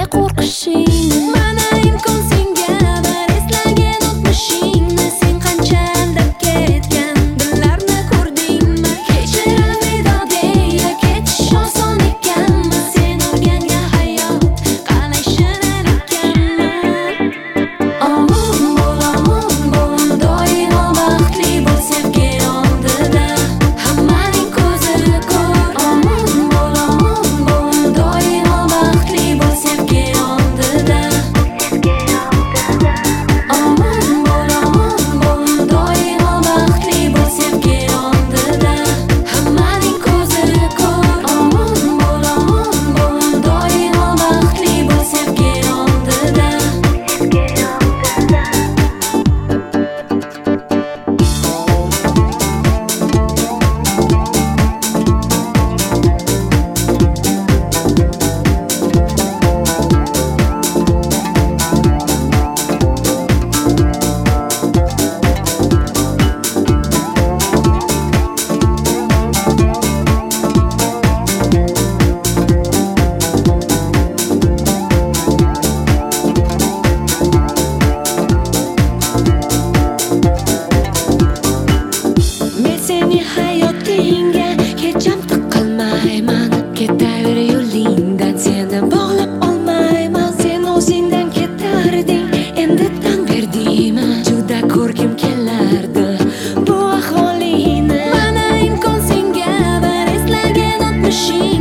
qo'rqishingni. Mana imkon senga bir eslagan o'tmishingni. Sen qancha aldab ketgan dillarni ko'rdingmi? Kechir alvido deya ketish oson ekanmi? Sen o'rgangan hayot qalay shirin ekanmi? Omon bo'l, doimo baxtli bo'l sevgi oldida. Hammaning ko'zi ko'r. Omon bo'l, doimo baxtli bo'l sevgi oldida. Omon bo'l, doimo baxtli bo'l sevgi oldida. Hammaning ko'zi ko'r. Omon bo'l, doimo baxtli bo'l sevgi oldida. Men seni hayotingga hecham tiqilmayman. Ketaver yo'lingdan, seni bog'lab olmayman. Sen o'zingdan ketarding, endi tan berdingmi? Juda ko'rgim kelardi bu ahvolingni. Mana imkon senga bir eslagan o'tmishing.